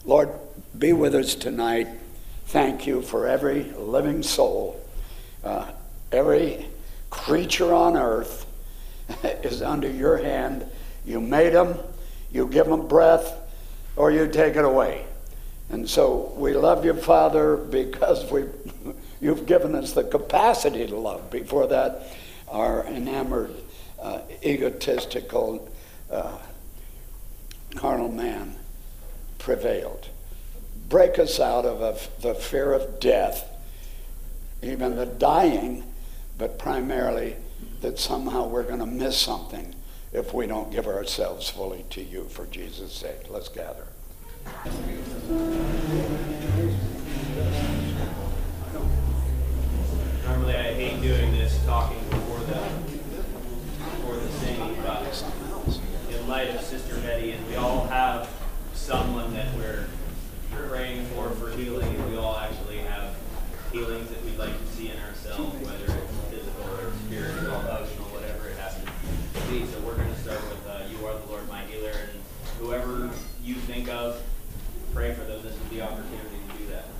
Lord, be with us tonight. Thank you for every living soul. Every creature on earth is under your hand. You made them, you give them breath, or you take it away. And so we love you, Father, because you've given us the capacity to love. Before that, our enamored, egotistical, carnal man prevailed. Break us out of the fear of death, even the dying, but primarily that somehow we're going to miss something if we don't give ourselves fully to you for Jesus' sake. Let's gather. Normally I hate doing this, talking before the singing, but in light of Sister Betty, and we all have someone that we're praying for healing, and we all actually have healings that we'd like to see in ourselves, whether it's physical or spiritual, emotional, whatever it has to be. So we're going to start with You Are the Lord My Healer, and whoever you think of, pray for them. This is the opportunity to do that.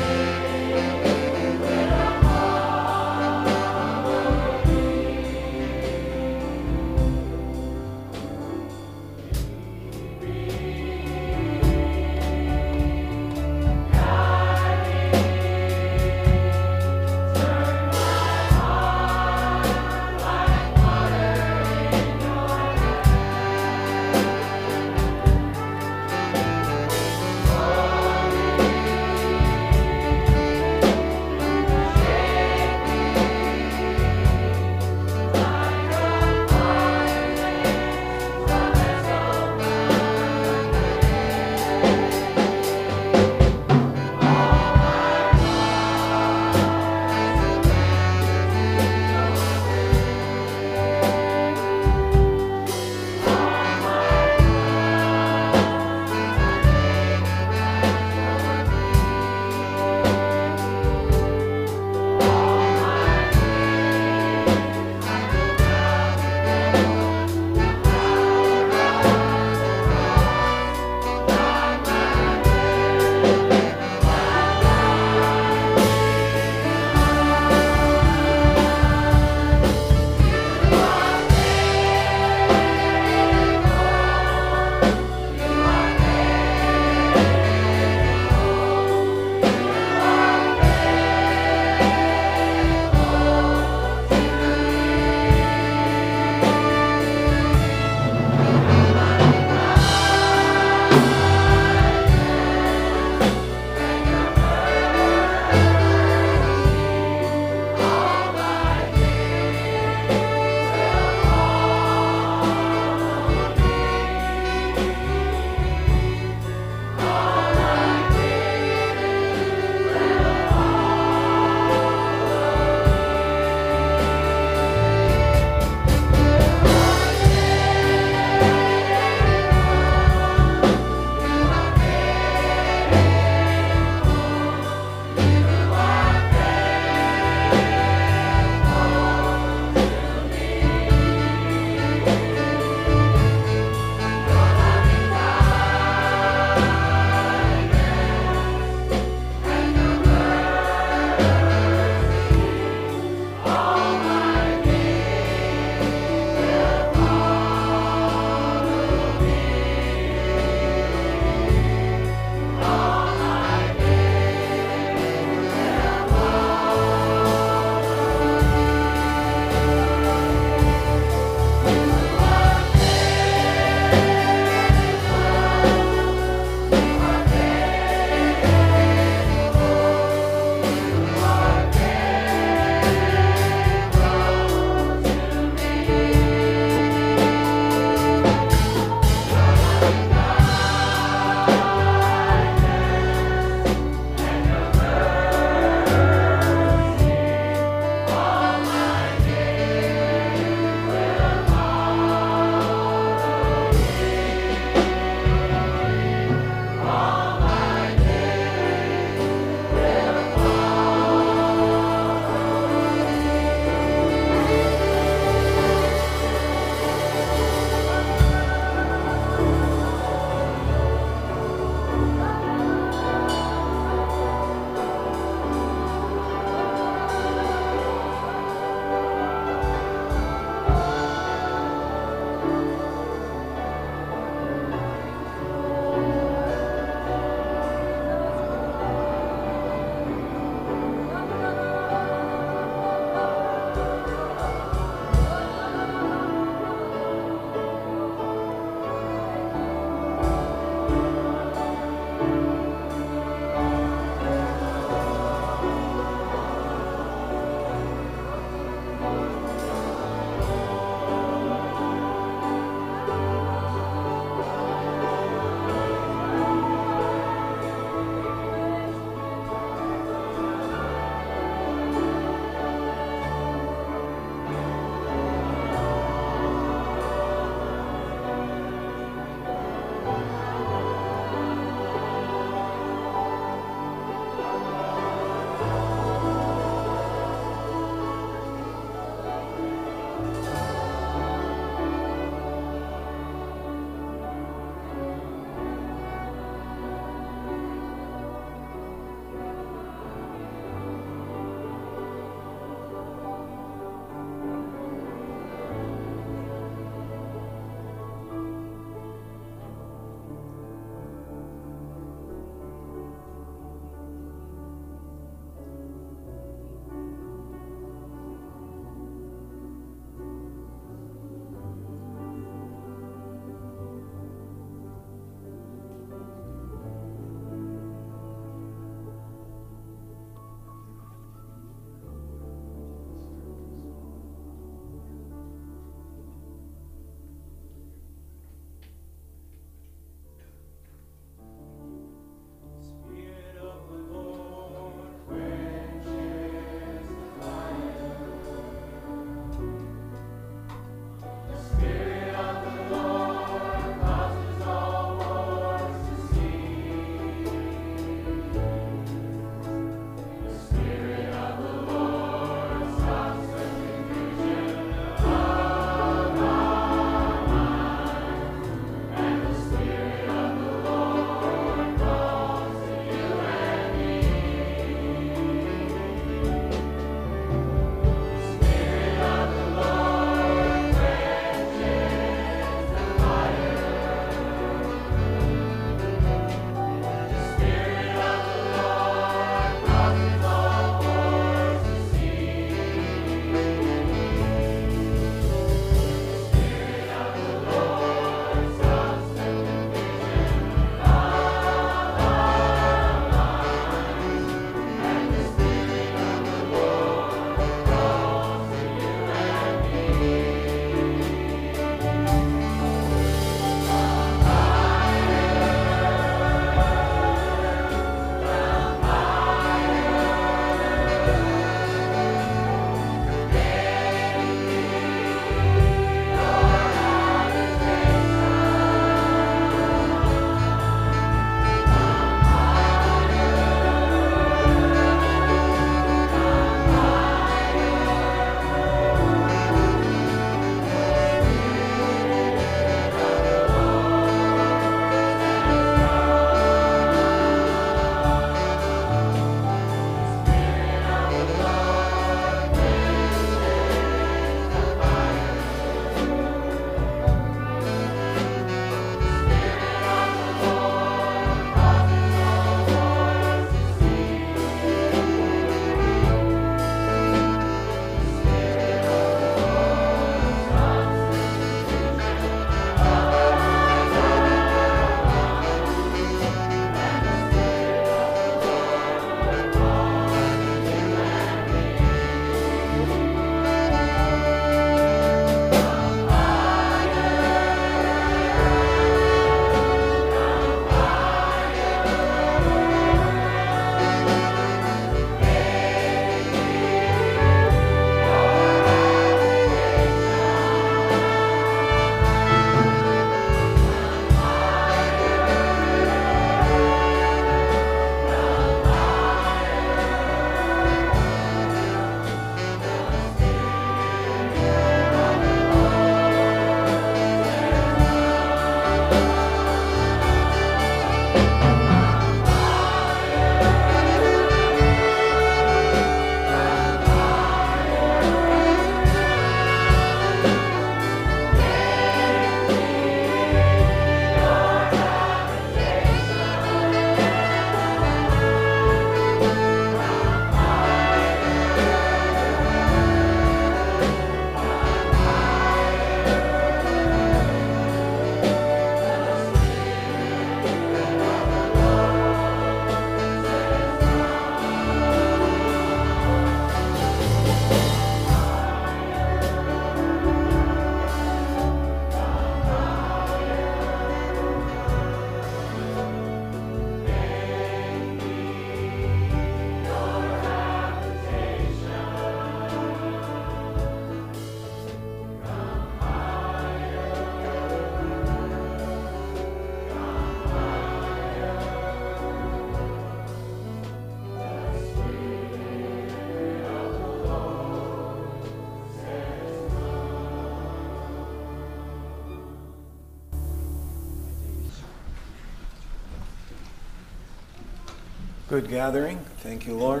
Good gathering. Thank you, Lord.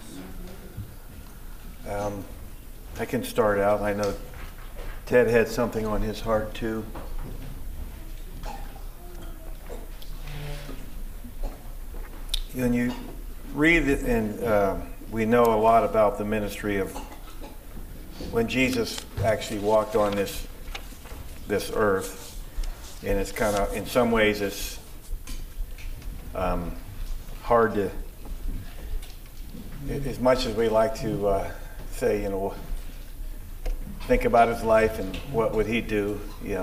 I can start out. I know Ted had something on his heart too. When you read it, and we know a lot about the ministry of when Jesus actually walked on this earth, and it's kind of, in some ways, it's hard to, as much as we like to say, think about his life and what would he do,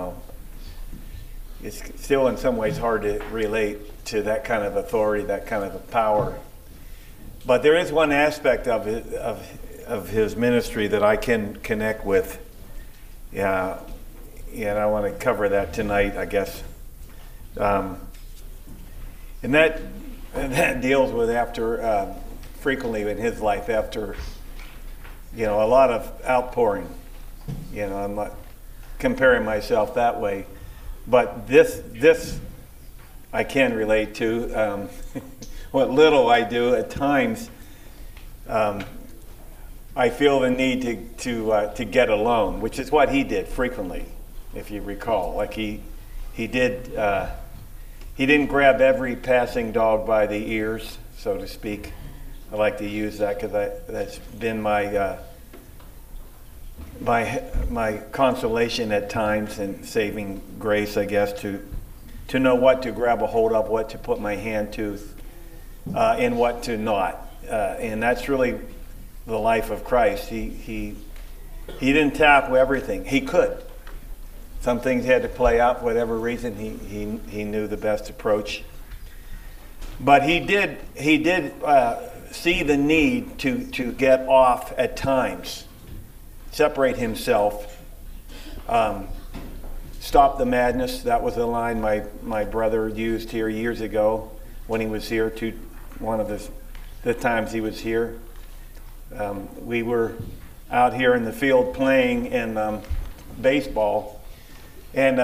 it's still in some ways hard to relate to that kind of authority, that kind of power. But there is one aspect of his ministry that I can connect with, and I want to cover that tonight, I guess. And that deals with after frequently in his life after a lot of outpouring. I'm not comparing myself that way, but this I can relate to. What little I do at times, I feel the need to get alone, which is what he did frequently, if you recall. Like he didn't grab every passing dog by the ears, so to speak. I like to use that because that's been my consolation at times and saving grace, I guess, to know what to grab a hold of, what to put my hand to, and what to not. And that's really the life of Christ. He didn't tackle everything. He could. Some things had to play out for whatever reason. He knew the best approach. But he did see the need to get off at times, separate himself, stop the madness. That was a line my brother used here years ago when he was here, one of the times he was here. We were out here in the field playing in baseball, and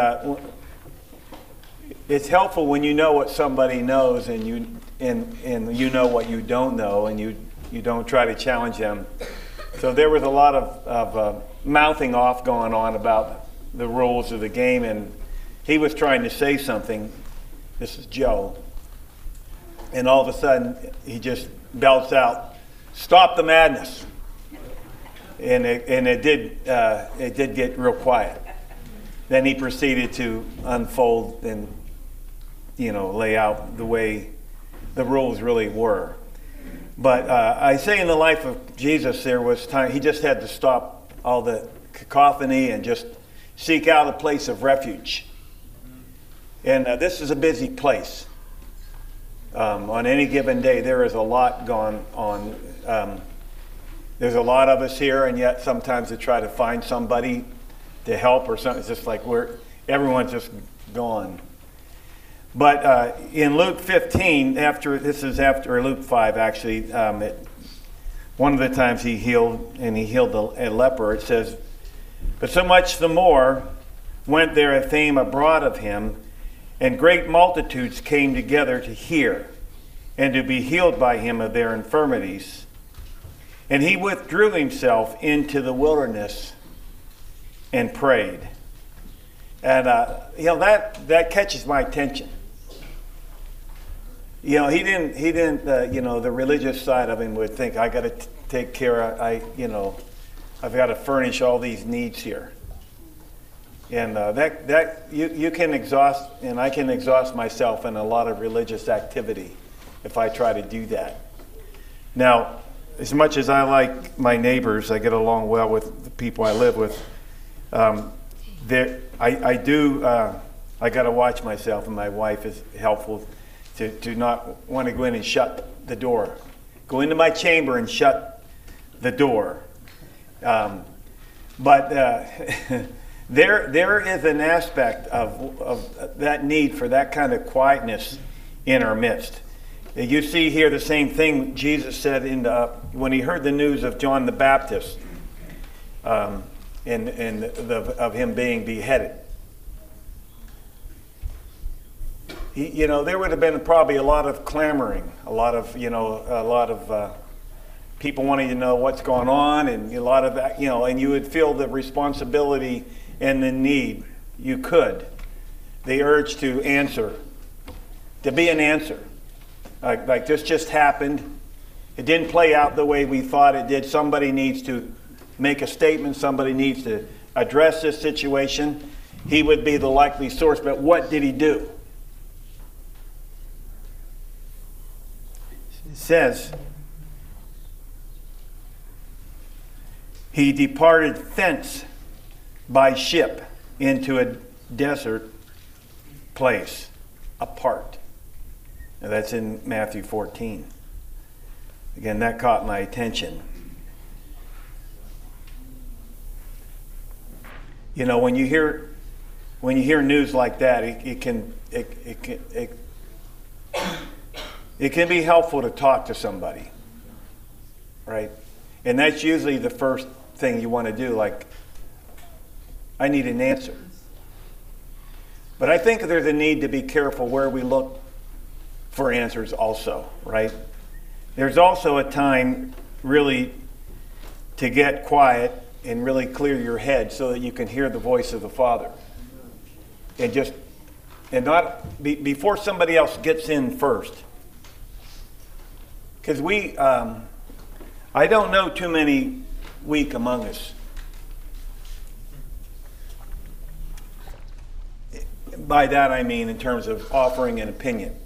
it's helpful when you know what somebody knows and you know what you don't know, and you don't try to challenge them. So there was a lot of mouthing off going on about the rules of the game, and he was trying to say something. This is Joe. And all of a sudden, he just belts out, "Stop the madness." And it did get real quiet. Then he proceeded to unfold and, lay out the way the rules really were. But I say in the life of Jesus, there was time, he just had to stop all the cacophony and just seek out a place of refuge. And this is a busy place. On any given day, there is a lot going on. There's a lot of us here, and yet sometimes to try to find somebody to help or something, it's just like everyone's just gone. But in Luke 15, this is after Luke 5 actually, one of the times he healed a leper, it says, "But so much the more went there a fame abroad of him, and great multitudes came together to hear and to be healed by him of their infirmities. And he withdrew himself into the wilderness and prayed." And that catches my attention. He didn't. The religious side of him would think, I got to take care of. I've got to furnish all these needs here. And that you can exhaust, and I can exhaust myself in a lot of religious activity if I try to do that. Now, as much as I like my neighbors, I get along well with the people I live with. I got to watch myself, and my wife is helpful to not want to go in and shut the door. Go into my chamber and shut the door. But there is an aspect of that need for that kind of quietness in our midst. You see here the same thing Jesus said when he heard the news of John the Baptist of him being beheaded. there would have been probably a lot of clamoring, a lot of people wanting to know what's going on, and a lot of that, and you would feel the responsibility and the need. You could. The urge to answer, to be an answer. Like this just happened. It didn't play out the way we thought it did. Somebody needs to make a statement. Somebody needs to address this situation. He would be the likely source, but what did he do? It says, he departed thence by ship into a desert place apart. Now that's in Matthew 14. Again, that caught my attention. When you hear news like that, it can be helpful to talk to somebody, right? And that's usually the first thing you want to do. Like, I need an answer. But I think there's a need to be careful where we look for answers also, right? There's also a time really to get quiet and really clear your head so that you can hear the voice of the Father. And not before somebody else gets in first. Because I don't know too many weak among us. By that I mean in terms of offering an opinion.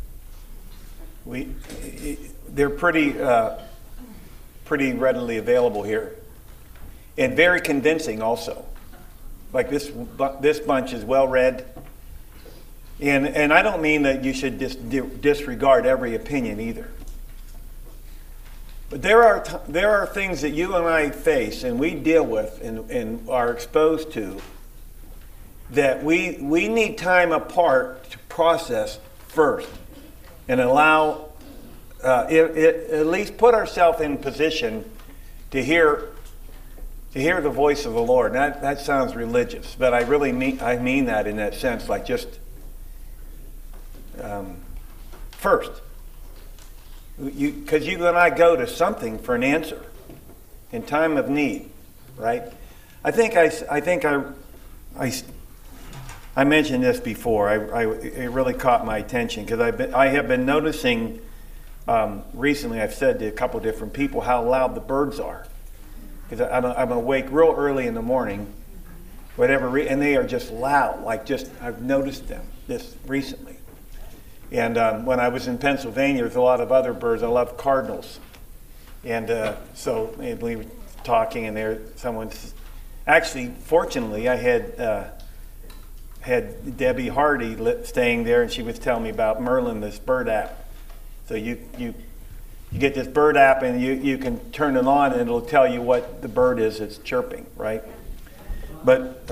They're pretty readily available here, and very convincing also. Like this bunch is well read, and I don't mean that you should disregard every opinion either. But there are things that you and I face and we deal with and are exposed to that we need time apart to process first and allow at least put ourselves in position to hear the voice of the Lord. That sounds religious, but I mean that in that sense, like just first, because you and I go to something for an answer in time of need, right? I think I mentioned this before. It really caught my attention because I have been noticing recently. I've said to a couple different people how loud the birds are. Because I'm awake real early in the morning, and they are just loud. I've noticed them this recently. And when I was in Pennsylvania, there's a lot of other birds. I love cardinals, and so we were talking, and fortunately, I had Debbie Hardy staying there, and she was telling me about Merlin, this bird app. So you get this bird app, and you can turn it on, and it'll tell you what the bird is that's chirping, right? But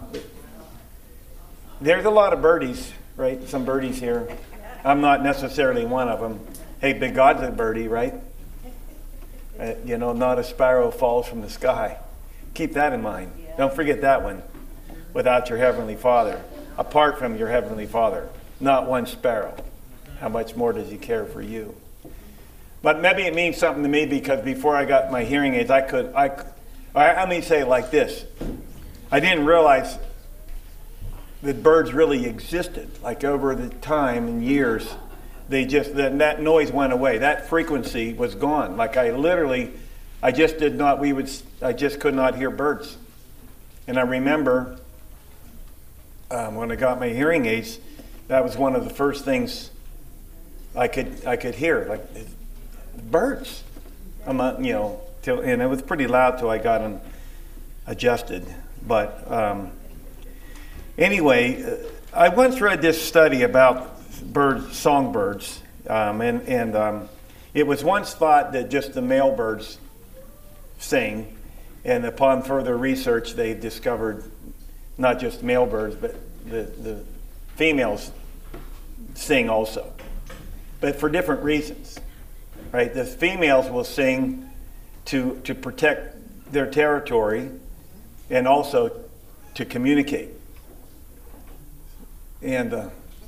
there's a lot of birdies, right? Some birdies here. I'm not necessarily one of them. Hey, big God's a birdie, right? Not a sparrow falls from the sky. Keep that in mind. Don't forget that one. Without your Heavenly Father, apart from your Heavenly Father, not one sparrow. How much more does He care for you? But maybe it means something to me because before I got my hearing aids, I say it like this. I didn't realize that birds really existed. Like over the time and years, that noise went away. That frequency was gone. Like I just could not hear birds. And I remember when I got my hearing aids, that was one of the first things I could hear, like birds. And it was pretty loud till I got them adjusted. But anyway, I once read this study about songbirds, and it was once thought that just the male birds sing, and upon further research, they discovered not just male birds, but the females sing also, but for different reasons, right? The females will sing to protect their territory and also to communicate. And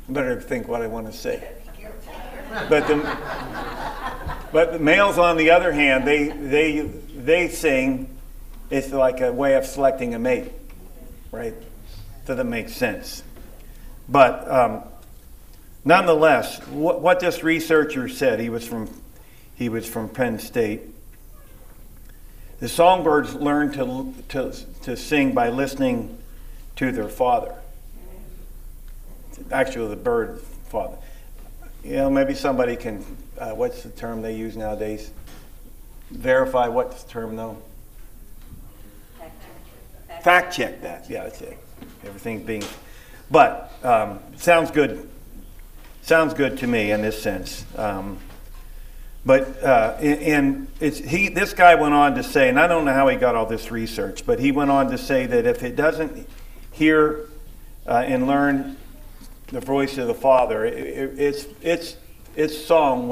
better think what I want to say. But the males, on the other hand, they sing. It's like a way of selecting a mate, right? So that makes sense. But nonetheless, what this researcher said, he was from Penn State. The songbirds learn to sing by listening to their father. Actually, the bird father. You know, maybe somebody can, what's the term they use nowadays? Verify what's the term, though? Fact check that. Yeah, that's it. Everything's being, but sounds good. Sounds good to me in this sense. This guy went on to say, and I don't know how he got all this research, but he went on to say that if it doesn't hear and learn the voice of the Father, its song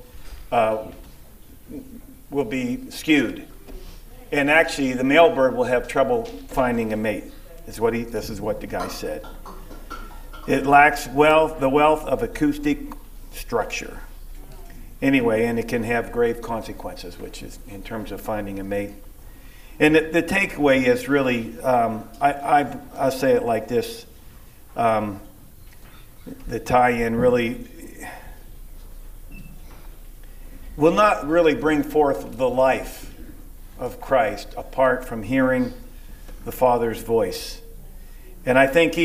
will be skewed, and actually the male bird will have trouble finding a mate. This is what the guy said. It lacks the wealth of acoustic structure. Anyway, and it can have grave consequences, which is in terms of finding a mate. And the takeaway is really, I say it like this. The tie-in really will not really bring forth the life of Christ apart from hearing the Father's voice. And I think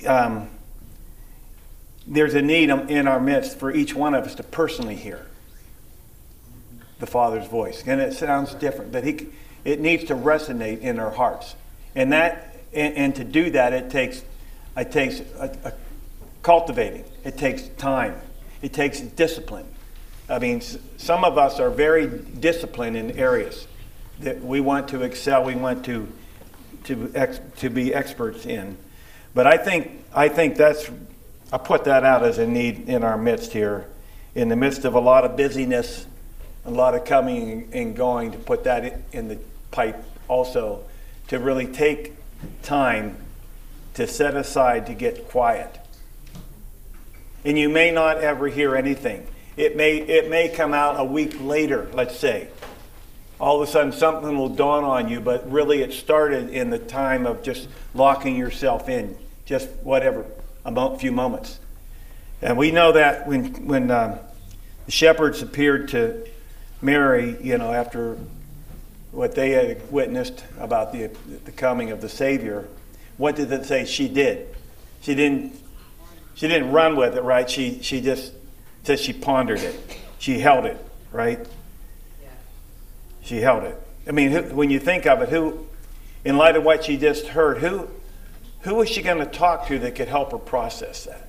there's a need in our midst for each one of us to personally hear the Father's voice. And it sounds different, but it needs to resonate in our hearts. And to do that, it takes a cultivating. It takes time. It takes discipline. I mean, some of us are very disciplined in areas that we want to excel. We want to be experts in. But I think I put that out as a need in our midst here, in the midst of a lot of busyness, a lot of coming and going, to put that in the pipe also, to really take time to set aside to get quiet. And you may not ever hear anything. It may come out a week later, let's say. All of a sudden something will dawn on you, but really it started in the time of just locking yourself in, just whatever, a few moments. And we know that when the shepherds appeared to Mary, after what they had witnessed about the coming of the Savior, what did it say she did? She didn't run with it, right? She just says she pondered it. She held it, right? Yeah. She held it. I mean, when you think of it, in light of what she just heard, who was she going to talk to that could help her process that?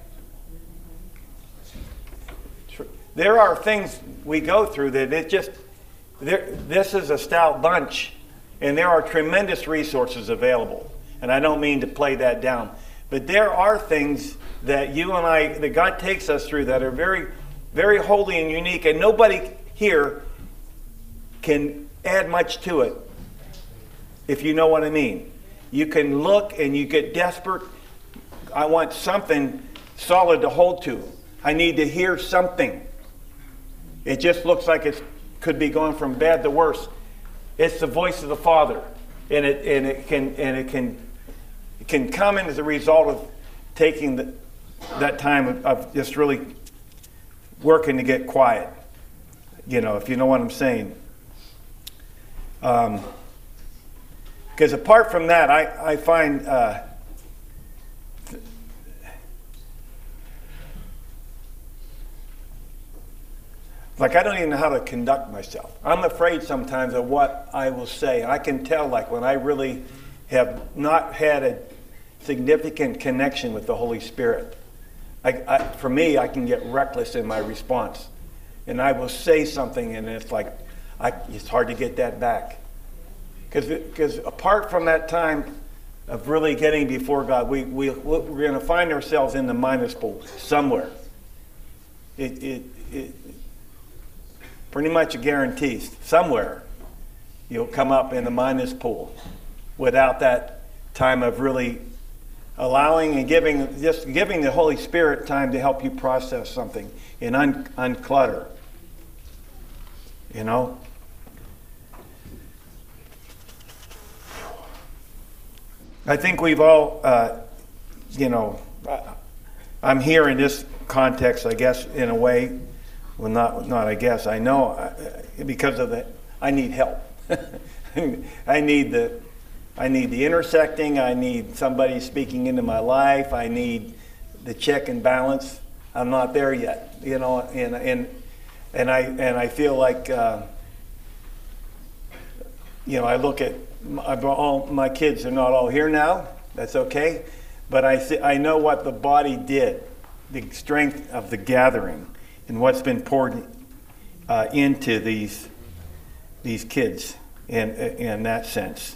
There are things we go through that this is a stout bunch, and there are tremendous resources available. And I don't mean to play that down, but there are things that that God takes us through that are very, very holy and unique, and nobody here can add much to it, if you know what I mean. You can look and you get desperate. I want something solid to hold to. I need to hear something. It just looks like it could be going from bad to worse. It's the voice of the Father, and it can come in as a result of taking that time of just really working to get quiet. If you know what I'm saying. Because apart from that, I find like I don't even know how to conduct myself. I'm afraid sometimes of what I will say. I can tell, like, when I really have not had a significant connection with the Holy Spirit. For me, I can get reckless in my response. And I will say something, and it's like, it's hard to get that back. Because apart from that time of really getting before God, we're going to find ourselves in the minus pool somewhere. It pretty much a guarantee. Somewhere you'll come up in the minus pool without that time of really allowing and giving the Holy Spirit time to help you process something and unclutter. You know? I think we've all, I'm here in this context, I guess, in a way. Well, not I guess. I know because of that. I need help. I need the intersecting. I need somebody speaking into my life. I need the check and balance. I'm not there yet, and I feel like, I look at all my kids are not all here now. That's okay, but I know what the body did, the strength of the gathering, and what's been poured into these kids in that sense.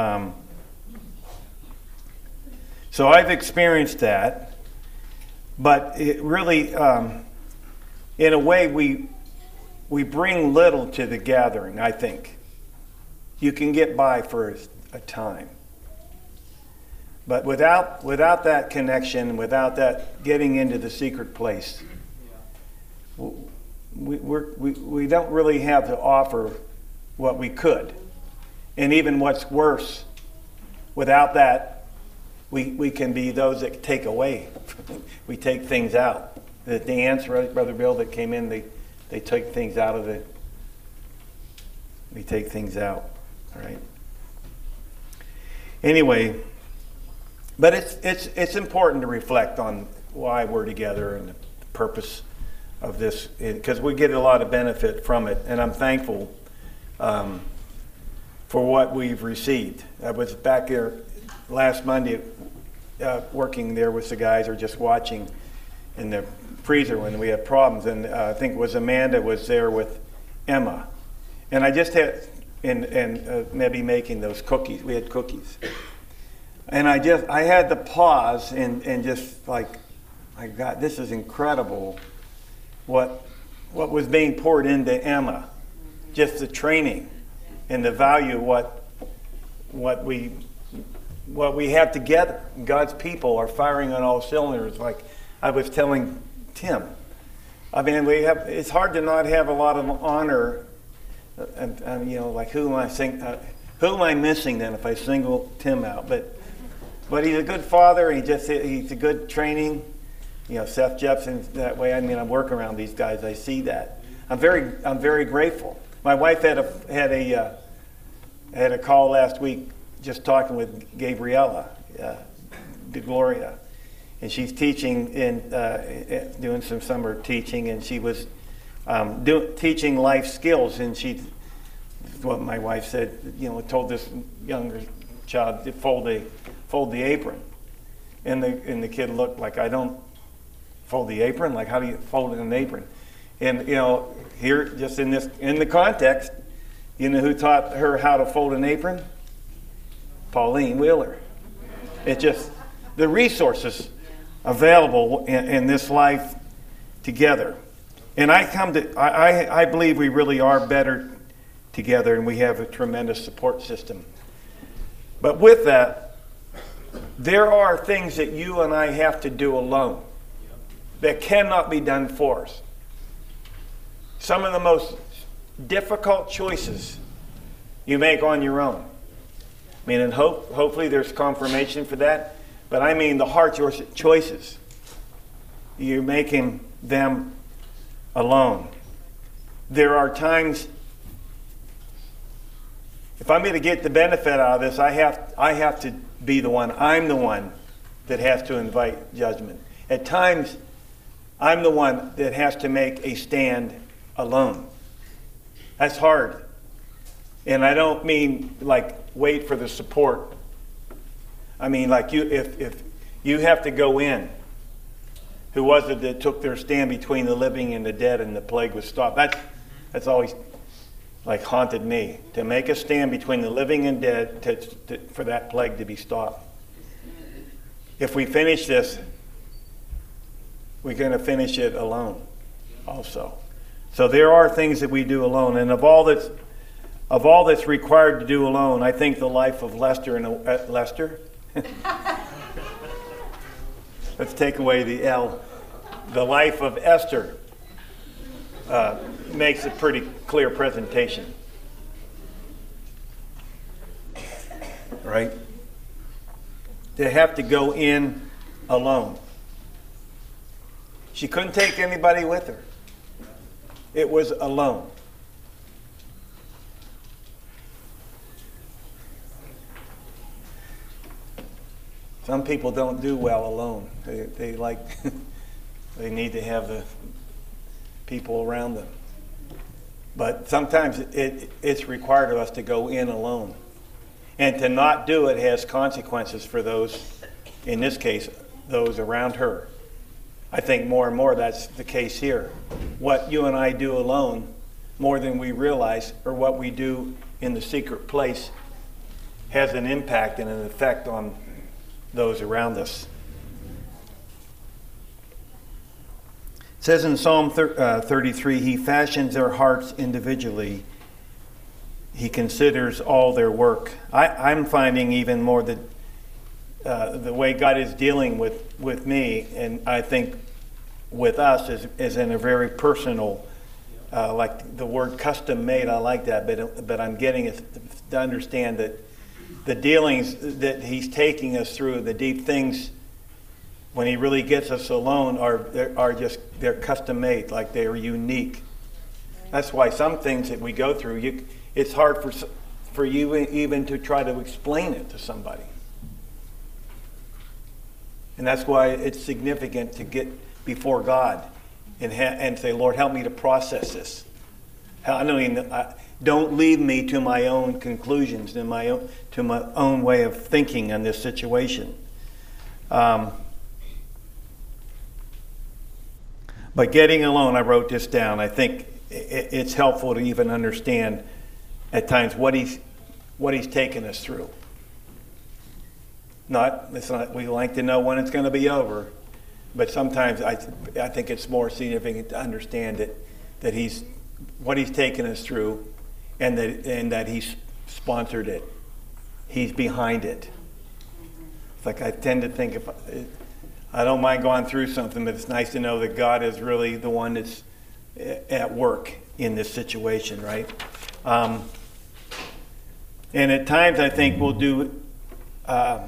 So I've experienced that, but it really, in a way, we bring little to the gathering, I think. You can get by for a time. But without that connection, without that getting into the secret place, we don't really have to offer what we could. And even what's worse, without that, we can be those that take away. We take things out. The ants, right, Brother Bill, that came in, they took things out of we take things out, right? Anyway, but it's important to reflect on why we're together and the purpose of this, because we get a lot of benefit from it, and I'm thankful for what we've received. I was back there last Monday working there with the guys, or just watching in the freezer when we had problems, and I think it was Amanda was there with Emma, and I just had maybe making those cookies. We had cookies, and I had to pause and just like, my God, this is incredible. What was being poured into Emma, just the training and the value of what we have together. God's people are firing on all cylinders. Like I was telling Tim, I mean, it's hard to not have a lot of honor. Like who am I missing then if I single Tim out? But he's a good father. He's a good training. Seth Jepson's that way. I mean, I work around these guys. I see that. I'm very grateful. My wife had a call last week, just talking with Gabriella DeGloria, and she's teaching doing some summer teaching, and she was teaching life skills, and what my wife said, told this younger child to fold the apron, and the kid looked like, I don't fold the apron? Like, how do you fold an apron? And, here, just in the context, who taught her how to fold an apron? Pauline Wheeler. It's just the resources available in this life together. And I believe we really are better together, and we have a tremendous support system. But with that, there are things that you and I have to do alone that cannot be done for us. Some of the most difficult choices you make on your own. I mean, and hopefully there's confirmation for that, but I mean the hard choices. You're making them alone. There are times, if I'm going to get the benefit out of this, I have to be the one. I'm the one that has to invite judgment. At times, I'm the one that has to make a stand alone. That's hard. And I don't mean like wait for the support. I mean like if you have to go in. Who was it that took their stand between the living and the dead and the plague was stopped? That's always like haunted me. To make a stand between the living and dead for that plague to be stopped. If we finish this, we're going to finish it alone also. So there are things that we do alone, and of all that's required to do alone, I think the life of Lester Let's take away the L. The life of Esther makes a pretty clear presentation. Right? They have to go in alone. She couldn't take anybody with her. It was alone. Some people don't do well alone. They like, they need to have the people around them. But sometimes it's required of us to go in alone. And to not do it has consequences for those, in this case, those around her. I think more and more that's the case here. What you and I do alone, more than we realize, or what we do in the secret place, has an impact and an effect on those around us. It says in Psalm 33, He fashions their hearts individually. He considers all their work. I'm finding even more that the way God is dealing with me, and I think with us, is in a very personal, like the word custom made, I like that, but I'm getting it to understand that the dealings that He's taking us through, the deep things, when He really gets us alone, they're custom made, like they're unique. That's why some things that we go through, it's hard for you even to try to explain it to somebody. And that's why it's significant to get before God and say, Lord, help me to process this. Don't leave me to my own conclusions, to my own way of thinking on this situation. But getting alone, I wrote this down. I think it's helpful to even understand at times what he's taken us through. It's not. We like to know when it's going to be over, but sometimes I think it's more significant to understand that he's what He's taken us through, and that He's sponsored it. He's behind it. It's like I tend to think if I don't mind going through something, but it's nice to know that God is really the one that's at work in this situation, right? And at times I think we'll do a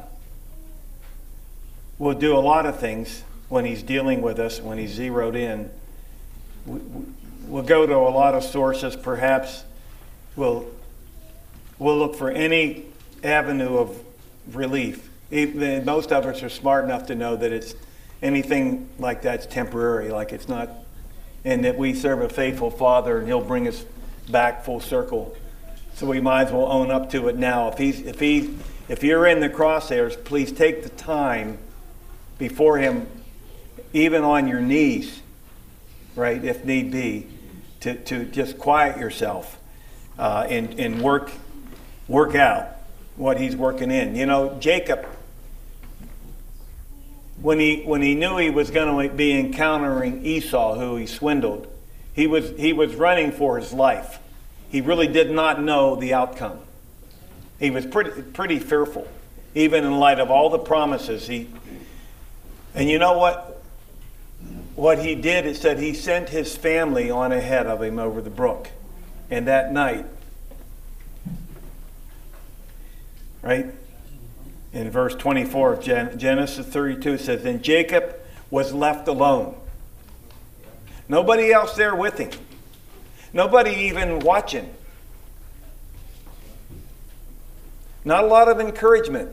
lot of things when He's dealing with us, when He's zeroed in. We'll go to a lot of sources. Perhaps we'll look for any avenue of relief. Even most of us are smart enough to know that it's anything like that's temporary, like it's not, and that we serve a faithful Father and He'll bring us back full circle. So we might as well own up to it now. If you're in the crosshairs, please take the time before Him, even on your knees, right, if need be, to just quiet yourself and work out what He's working in. You know, Jacob, when he knew he was going to be encountering Esau, who he swindled, he was running for his life. He really did not know the outcome. He was pretty fearful, even in light of all the promises. And you know what? What he did, it said he sent his family on ahead of him over the brook. And that night, right? In verse 24 of Genesis 32, it says, "Then Jacob was left alone. Nobody else there with him. Nobody even watching. Not a lot of encouragement.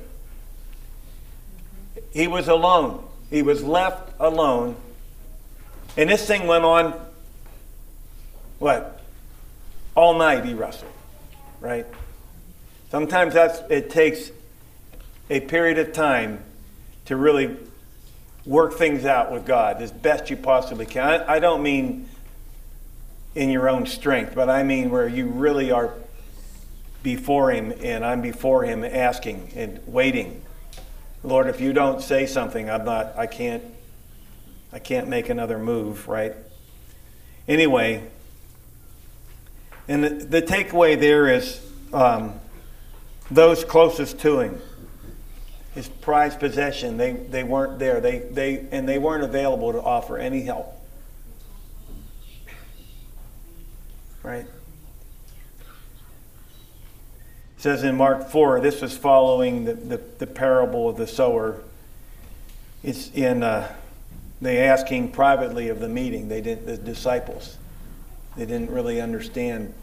He was alone. He was left alone. And this thing went on, what? All night he wrestled, right? Sometimes it takes a period of time to really work things out with God as best you possibly can. I don't mean in your own strength, but I mean where you really are before Him, and I'm before Him asking and waiting. Lord, if you don't say something, I can't make another move, right? Anyway, and the takeaway there is those closest to Him. his prized possession, they weren't there. They weren't available to offer any help. Right? It says in Mark 4, this was following the parable of the sower. It's in they asking privately of the meeting. They didn't, the disciples. They didn't really understand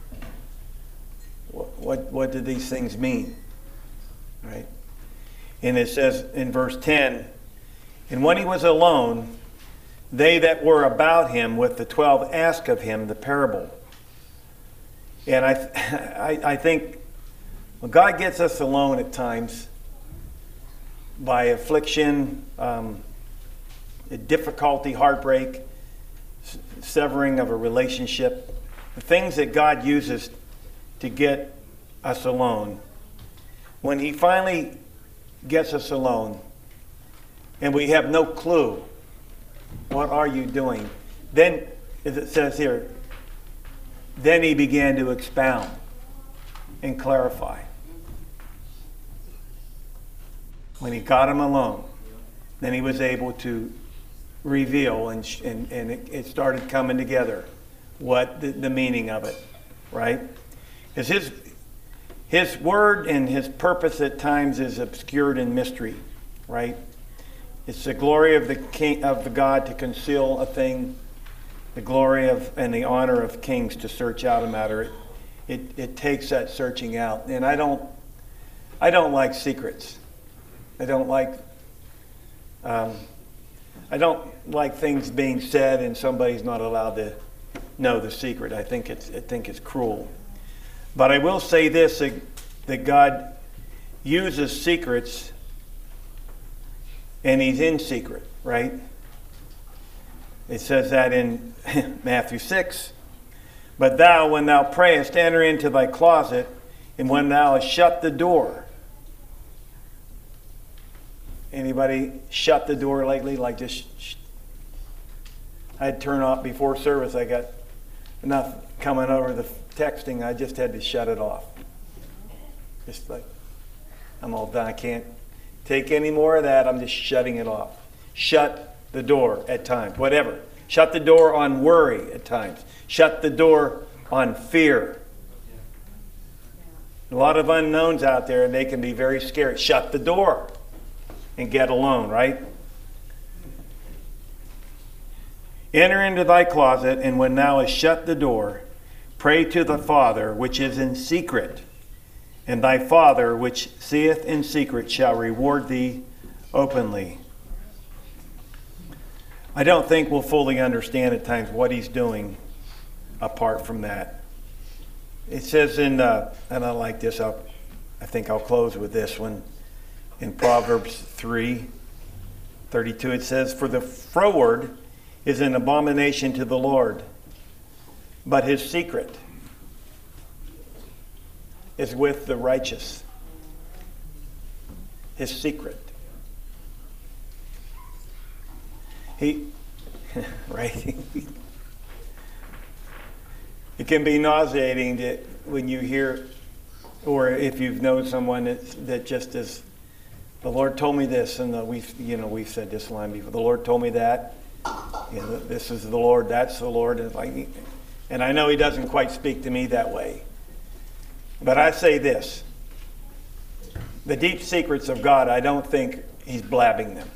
what did these things mean, right? And it says in verse 10, and when he was alone, they that were about him with the 12 asked of him the parable. And I think when God gets us alone at times by affliction, difficulty, heartbreak, severing of a relationship, the things that God uses to get us alone. When he finally gets us alone and we have no clue, what are you doing? Then, as it says here, then he began to expound and clarify. When he got him alone, then he was able to reveal and it started coming together what the meaning of it, right? Because his word and his purpose at times is obscured in mystery, right? It's the glory of the God to conceal a thing, the glory of and the honor of kings to search out a matter. It takes that searching out, and I don't like secrets. I don't like things being said and somebody's not allowed to know the secret. I think it's cruel. But I will say this, that God uses secrets and he's in secret, right? It says that in Matthew 6. But thou, when thou prayest, enter into thy closet, and when thou hast shut the door. Anybody shut the door lately? Like just, I'd turn off before service. I got enough coming over the texting. I just had to shut it off. Just like, I'm all done. I can't take any more of that. I'm just shutting it off. Shut the door at times. Whatever. Shut the door on worry at times. Shut the door on fear. A lot of unknowns out there, and they can be very scary. Shut the door and get alone, right? Enter into thy closet, and when thou hast shut the door, pray to the Father which is in secret, and thy Father which seeth in secret shall reward thee openly. I don't think we'll fully understand at times what he's doing apart from that. It says in, and I like this, I think I'll close with this one. In Proverbs 3:32, it says, for the froward is an abomination to the Lord, but his secret is with the righteous. His secret. Right? It can be nauseating when you hear, or if you've known someone that just is, the Lord told me this, and we've said this line before. The Lord told me that. This is the Lord. That's the Lord. And I know He doesn't quite speak to me that way. But I say this: the deep secrets of God, I don't think He's blabbing them.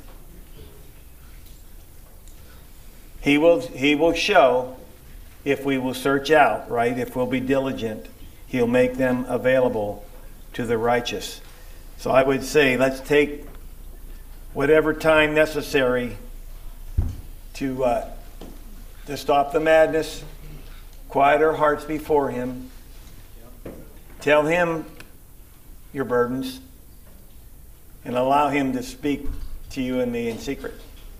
He will show if we will search out, right? If we'll be diligent, He'll make them available to the righteous. So I would say let's take whatever time necessary to stop the madness, quiet our hearts before Him, tell Him your burdens, and allow Him to speak to you and me in secret.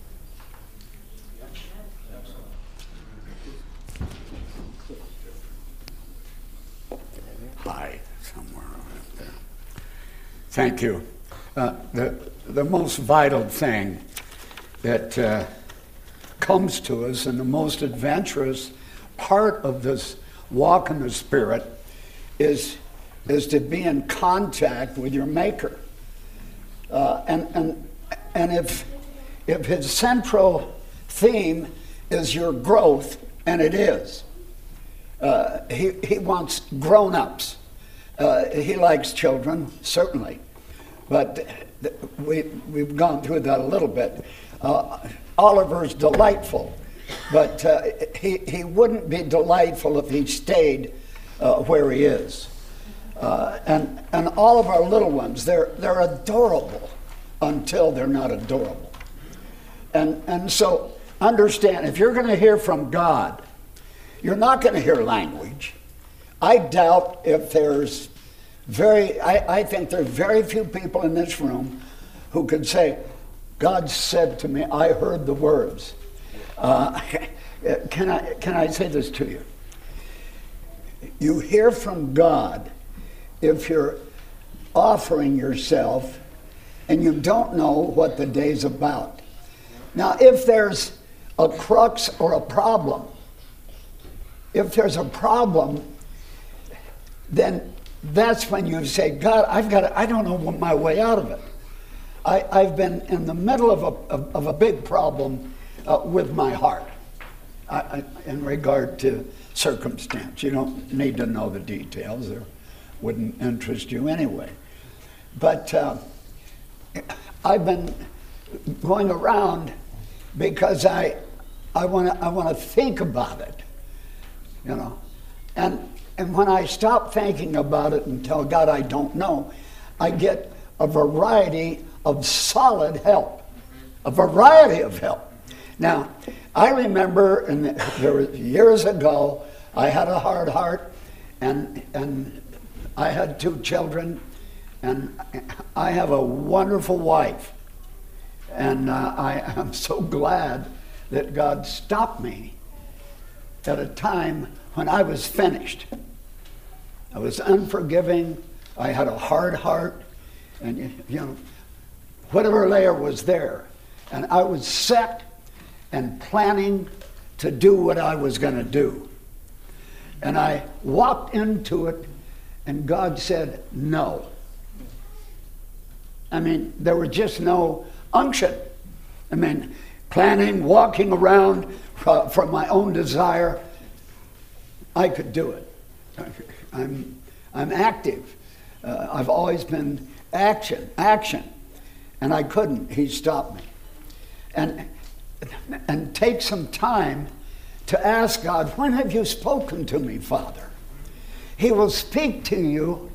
Hi, somewhere up there. Thank you. The most vital thing that comes to us, and the most adventurous part of this walk in the Spirit, is to be in contact with your Maker. And if his central theme is your growth, and it is, he wants grown-ups. He likes children, certainly, but we've gone through that a little bit. Oliver's delightful, but he wouldn't be delightful if he stayed where he is. And all of our little ones, they're adorable until they're not adorable. And so understand, if you're going to hear from God, you're not going to hear language. I doubt if there's I think there are very few people in this room who could say, God said to me, I heard the words. Can I say this to you? You hear from God if you're offering yourself and you don't know what the day's about. Now, if there's a crux or a problem, if there's a problem, then that's when you say, God, I don't know my way out of it. I've been in the middle of a big problem with my heart in regard to circumstance. You don't need to know the details. They wouldn't interest you anyway. But I've been going around because I want to think about it, you know. And when I stop thinking about it and tell God I don't know, I get a variety of solid help, a variety of help. Now, I remember there was years ago, I had a hard heart, and I had 2 children, and I have a wonderful wife. And I am so glad that God stopped me at a time when I was finished. I was unforgiving. I had a hard heart, and you know, whatever layer was there, and I was set and planning to do what I was going to do. And I walked into it, and God said no. I mean, there was just no unction. I mean, planning, walking around from my own desire, I could do it. I'm active. I've always been action, and I couldn't. He stopped me, and take some time to ask God, when have you spoken to me, Father? He will speak to you,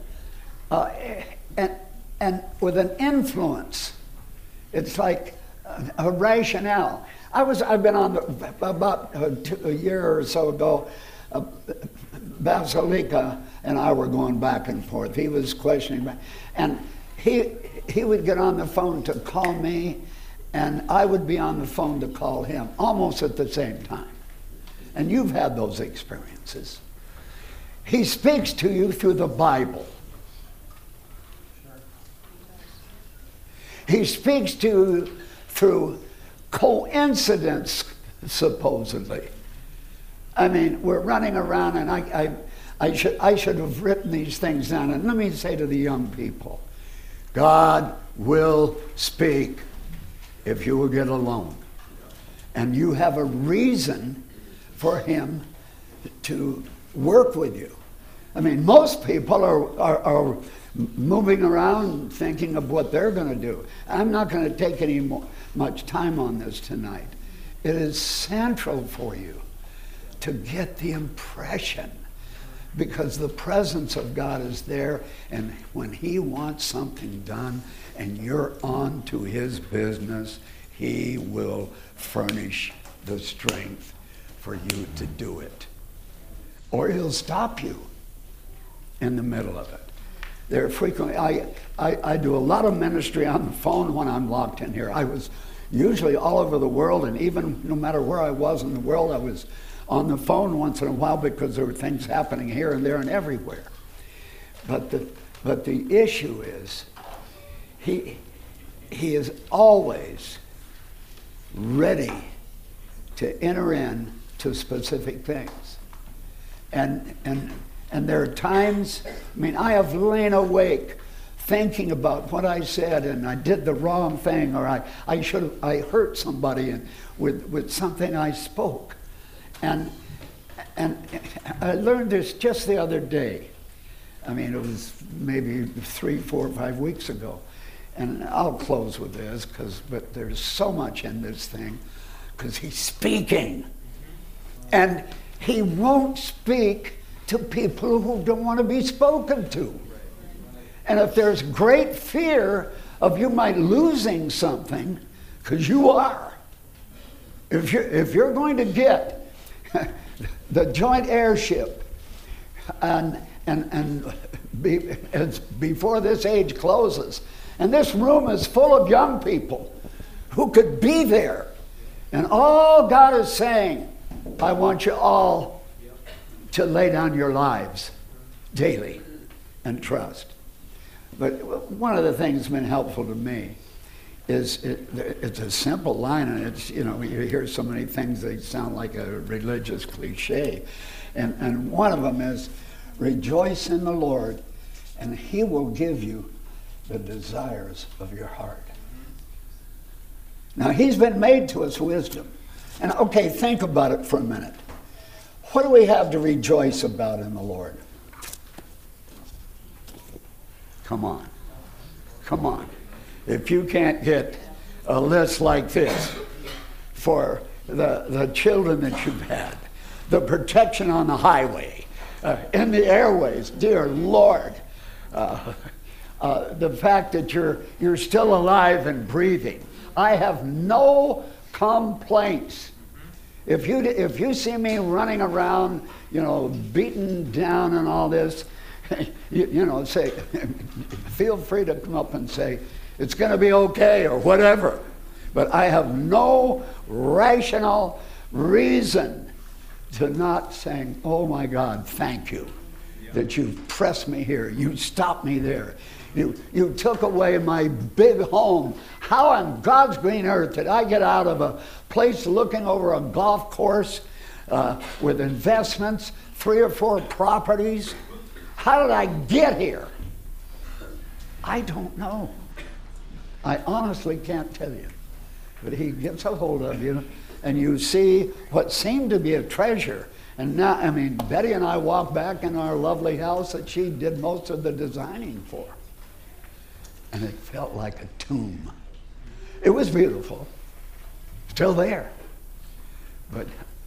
and with an influence. It's like a rationale. I've been on about a year or so ago. Basilika and I were going back and forth. He was questioning me, and he would get on the phone to call me, and I would be on the phone to call him, almost at the same time. And you've had those experiences. He speaks to you through the Bible. He speaks to you through coincidence, supposedly. I mean, we're running around, and I should have written these things down. And let me say to the young people, God will speak if you will get alone. And you have a reason for him to work with you. I mean, most people are moving around thinking of what they're going to do. I'm not going to take much time on this tonight. It is central for you to get the impression, because the presence of God is there, and when he wants something done and you're on to his business, he will furnish the strength for you to do it. Or he'll stop you in the middle of it. There frequently, I do a lot of ministry on the phone when I'm locked in here. I was usually all over the world, and even no matter where I was in the world, I was on the phone once in a while because there were things happening here and there and everywhere. But the issue is, he is always ready to enter in to specific things. And there are times, I mean, I have lain awake thinking about what I said and I did the wrong thing, or I hurt somebody with something I spoke. And I learned this just the other day. I mean, it was maybe 3, 4, 5 weeks ago. And I'll close with this, but there's so much in this thing, because he's speaking. And he won't speak to people who don't want to be spoken to. And if there's great fear of you might losing something, because you are, if you're going to get the joint heirship before this age closes, and this room is full of young people who could be there, and all God is saying, I want you all to lay down your lives daily and trust. But one of the things that's been helpful to me is it's a simple line, and it's, you hear so many things, they sound like a religious cliche. And one of them is, rejoice in the Lord, and he will give you the desires of your heart. Now, he's been made to us wisdom. And okay, think about it for a minute. What do we have to rejoice about in the Lord? Come on. Come on. If you can't get a list like this for the children that you've had, the protection on the highway, in the airways, dear Lord, the fact that you're still alive and breathing, I have no complaints. If you see me running around, beaten down and all this, say, feel free to come up and say, it's going to be okay or whatever. But I have no rational reason to not saying, oh my God, thank you that you pressed me here. You stopped me there. You took away my big home. How on God's green earth did I get out of a place looking over a golf course with investments, 3 or 4 properties? How did I get here? I don't know. I honestly can't tell you. But he gets a hold of you, and you see what seemed to be a treasure. And now, Betty and I walked back in our lovely house that she did most of the designing for. And it felt like a tomb. It was beautiful. Still there. But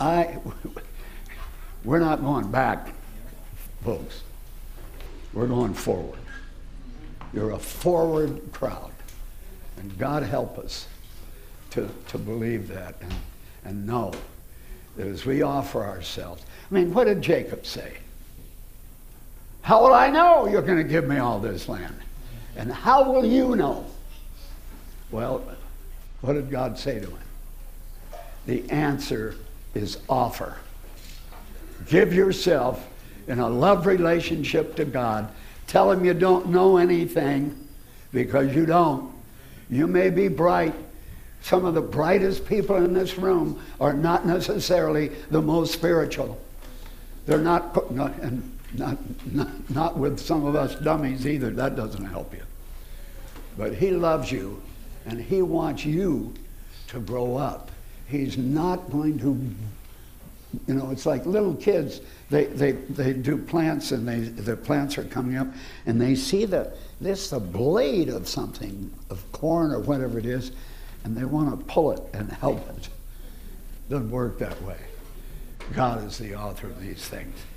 we're not going back, folks. We're going forward. You're a forward crowd. And God help us to believe that and know that as we offer ourselves. What did Jacob say? How will I know you're going to give me all this land? And how will you know? Well, what did God say to him? The answer is offer. Give yourself in a love relationship to God. Tell him you don't know anything, because you don't. You may be bright. Some of the brightest people in this room are not necessarily the most spiritual. They're not with some of us dummies either. That doesn't help you. But he loves you, and he wants you to grow up. He's not going to, it's like little kids. They do plants, and the plants are coming up, and they see the blade of something, of corn or whatever it is, and they want to pull it and help it. Doesn't work that way. God is the author of these things.